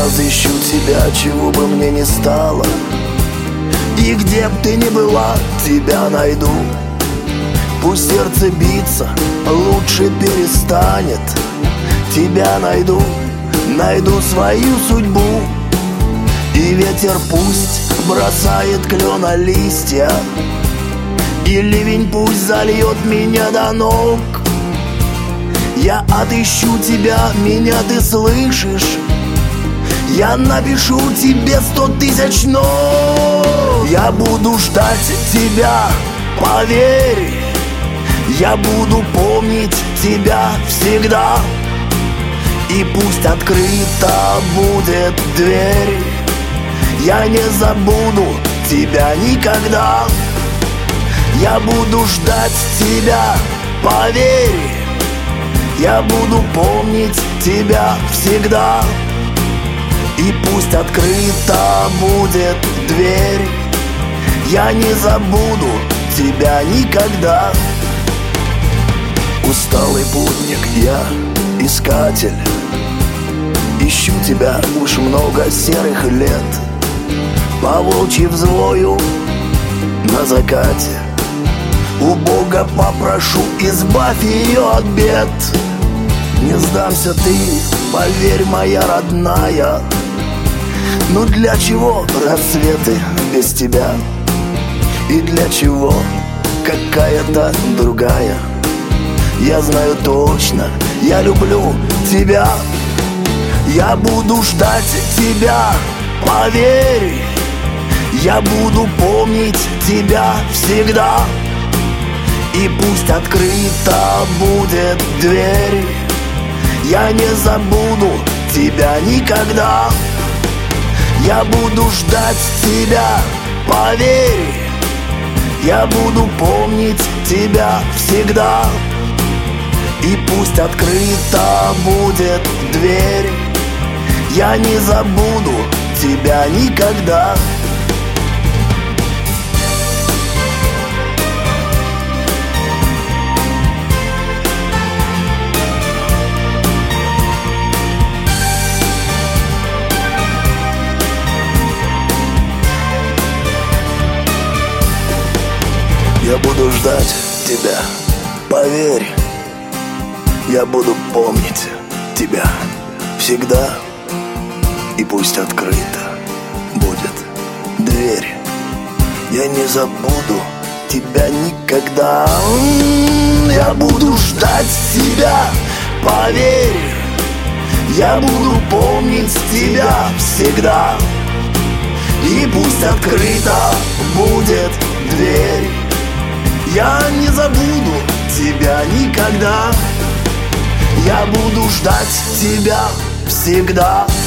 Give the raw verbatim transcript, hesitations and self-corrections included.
разыщу тебя, чего бы мне ни стало. И где б ты ни была, тебя найду. Пусть сердце биться лучше перестанет. Тебя найду, найду свою судьбу. И ветер пусть бросает клена листья, и ливень пусть зальет меня до ног. Я отыщу тебя, меня ты слышишь? Я напишу тебе сто тысяч нот. Я буду ждать тебя, поверь. Я буду помнить тебя всегда. И пусть открыта будет дверь, я не забуду тебя никогда. Я буду ждать тебя, поверь. Я буду помнить тебя всегда. И пусть открыта будет дверь, я не забуду тебя никогда. Усталый путник я, искатель, ищу тебя уж много серых лет. По волчьи взвою на закате, у Бога попрошу, избавь ее от бед. Не сдамся ты, поверь, моя родная. Ну для чего рассветы без тебя? И для чего какая-то другая? Я знаю точно, я люблю тебя. Я буду ждать тебя, поверь. Я буду помнить тебя всегда. И пусть открыта будет дверь, я не забуду тебя никогда. Я буду ждать тебя, поверь. Я буду помнить тебя всегда. И пусть открыта будет дверь, я не забуду тебя никогда. Я буду ждать тебя, поверь. Я буду помнить тебя всегда. И пусть открыта будет дверь, я не забуду тебя никогда. Я буду ждать тебя, поверь. Я буду помнить тебя всегда. И пусть открыта будет дверь, я не забуду тебя никогда. Я буду ждать тебя всегда.